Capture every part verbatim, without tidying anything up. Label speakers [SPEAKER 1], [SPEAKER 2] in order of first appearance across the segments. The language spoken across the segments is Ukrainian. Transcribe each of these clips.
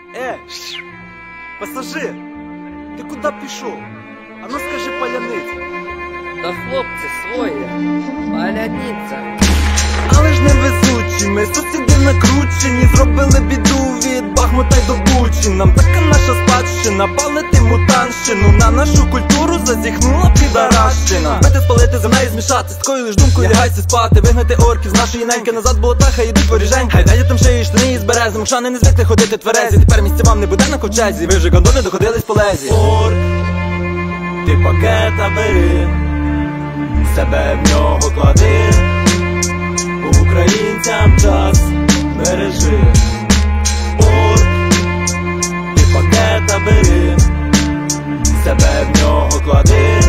[SPEAKER 1] Е, пасажир, ти куди пішов? А ну скажи, паляниця.
[SPEAKER 2] Та хлопці свої, паляниця.
[SPEAKER 1] Але ж не везучі, ми сусіди накручені. Зробили біду від Бахмута й до Бучі. Нам така наша спадщина, палити мутанщину. На нашу культуру зазіхнула підаращина. Бити, спалити, землею змішати, з такою лиш думкою лягайся спати. Вигнати орків з нашої неньки, назад болотаха йдуть воріженьки. Хай дайте там шиї, штани із берези, мокшани не звикли ходити тверезі. Тепер місця вам не буде на ковчезі, ви вже гондони доходились по лезі. Орк, ти пакета бери, себе в нього клади. Українцям час бережи. Орк, ти пакета бери, себе в нього клади.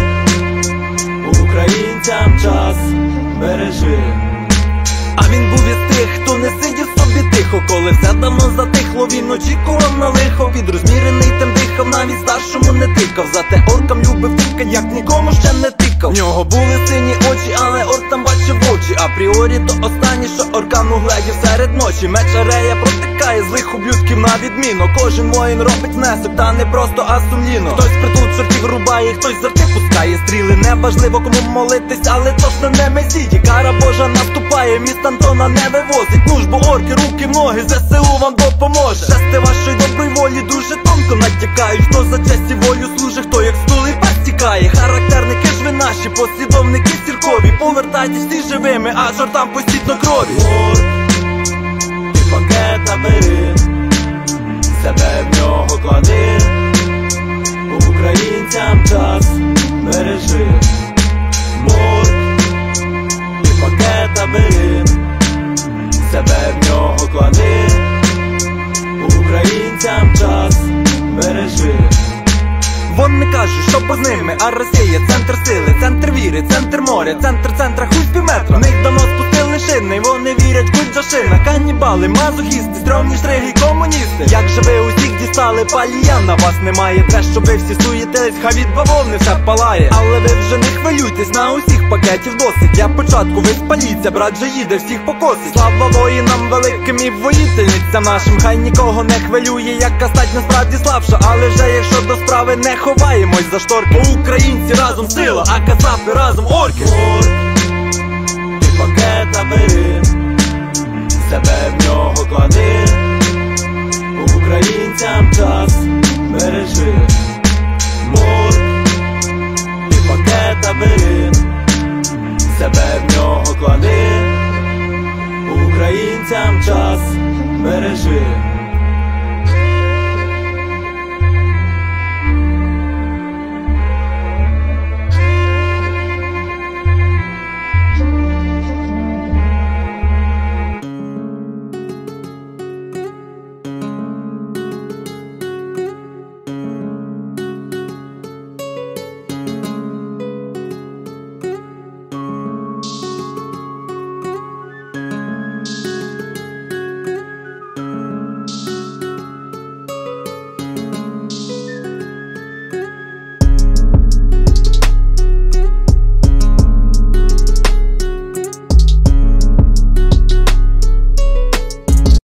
[SPEAKER 1] Українцям час бережи. А він був із тих, хто не сидів собі тихо. Коли все давно затихло, він очікував на лихо. Підрозмірений тим дихав, навіть старшому не тикав. Зате оркам любив тикать, як нікому ще не тикав. В нього були сині очі, але орк там бачив очі. Апріорі то останнє, що оркам угледів серед ночі. Меч арея протикає злих ублюдків на відміну. Кожен воїн робить внесок, та не просто, а сумлінно. Хтось притул чортів рубає, хтось з арти пускає стріли. Неважливо кому молитись, але точно не месії. Кара Божа наступає, міст Антона не вивозить. Ну ж бо орки, руки в ноги, ЗСУ вам допоможе. Жести вашої доброї волі дуже тонко натякають. Хто за честь і волю служить, хто як стул і пас тікає. Характерники ж ви наші, послідовники сіркові. Повертайтесь всі живими, а жартам постійно крові. Орк, ти пакета бери, себе в нього клади. Українцям час бережи. Орк, ти пакета бери, себе в нього клади. Українцям час бережи. Вони кажуть, що по з ними, а Росія центр сили, центр віри, центр моря, центр центра хуй з півметра. В них давно спустили шини, вони вірять культ жашина. Канібали, мазохісти, стрьомні штриги, комуністи. Як же ви усіх дістали, палія на вас немає. Те, що ви всі суєтились, хай від бавовни все палає. Але ви вже не хвилюйтесь, на усіх пакетів досить. Для початку ви спаліться, брат же їде, всіх покосить. Слава воїнам великим і воїтельницям нашим. Хай нікого не хвилює, яка стать насправді слабша. Але вже якщо до справи не ховаємось за шторки. Українці разом сила, а кацапи разом орки. Орк, ти пакета бери, себе в нього клади.